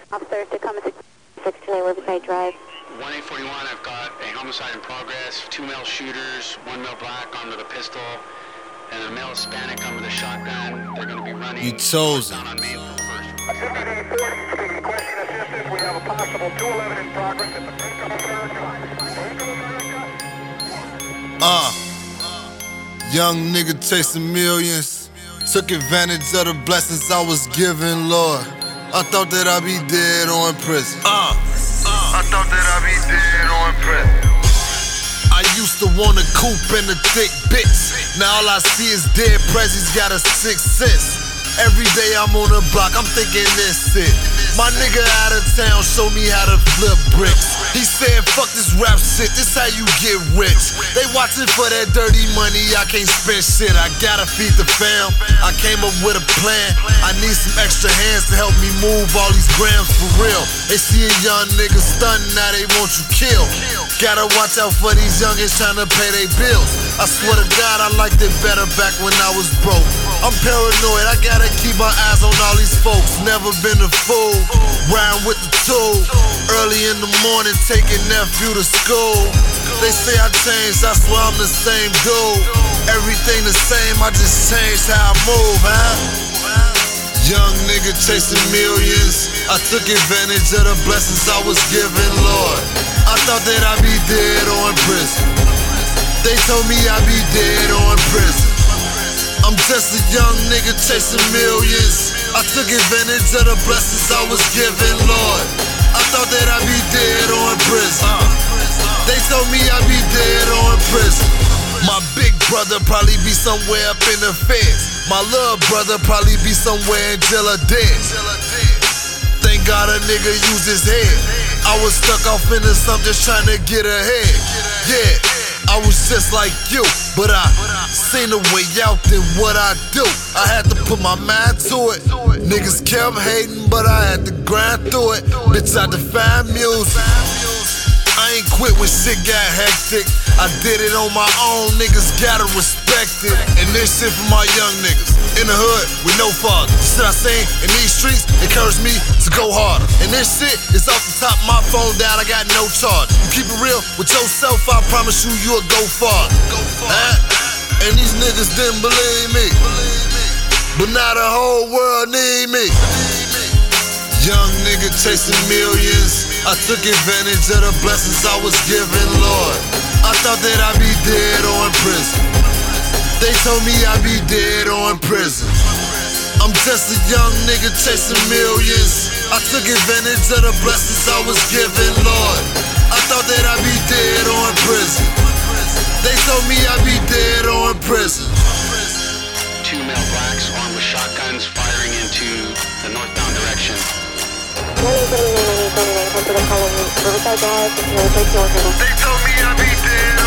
Officer Tacoma 629 Riverside Drive. 1841, I've got a homicide in progress, 2 male shooters, 1 male black armed with a pistol, and a male Hispanic armed with a shotgun. They're going to be running. You chosen. Down on Main for the first. 5840, requesting assistance. We have a possible 211 in progress at the Bank of America. Young nigga chasing millions. Took advantage of the blessings I was given, Lord. I thought that I'd be dead or in prison. I thought that I'd be dead or in prison. I used to want a coupe and a thick bitch. Now all I see is dead prezzies got a 6 cents. Every day I'm on the block, I'm thinking this it. My nigga out of town showed me how to flip bricks. He said, fuck this rap shit, this how you get rich. They watching for that dirty money, I can't spend shit. I gotta feed the fam, I came up with a plan. I need some extra hands to help me move all these grams for real. They see a young nigga stunting, now they want you killed. Gotta watch out for these youngins trying to pay their bills. I swear to God, I liked it better back when I was broke. I'm paranoid, I gotta keep my eyes on all these folks. Never been a fool, riding with the tool. Early in the morning, taking nephew to school. They say I changed, I swear I'm the same dude. Everything the same, I just changed how I move, Young nigga chasing millions. I took advantage of the blessings I was given, Lord. I thought that I'd be dead or in prison. They told me I'd be dead or in prison. I'm just a young nigga chasing millions. I took advantage of the blessings I was given, Lord. I thought that I'd be dead or in prison. They told me I'd be dead or in prison. My big brother probably be somewhere up in the feds. My little brother probably be somewhere in jail or dead. Thank God a nigga used his head. I was stuck off into something just trying to get ahead. Yeah, I was just like you, but I seen a way out than what I do. I had to put my mind to it. Niggas kept hating, but I had to grind through it. Bitch, I define music. I ain't quit when shit got hectic. I did it on my own, niggas gotta respect it. And this shit for my young niggas in the hood with no father. Shit I seen in these streets encouraged me to go harder. And this shit is off the top of my phone down, I got no charge. You keep it real with yourself, I promise you you'll go far. And these niggas didn't believe me, but now the whole world need me. Young nigga chasing millions. I took advantage of the blessings I was given, Lord. I thought that I'd be dead or in prison. They told me I'd be dead or in prison. I'm just a young nigga chasing millions. I took advantage of the blessings I was given, Lord. I thought that I'd be dead or in prison. They told me I'd be dead or in prison. 2 male blacks armed with shotguns firing into the northbound direction. 189 come to the column Riverside Drive, 69 They told me I'd be dead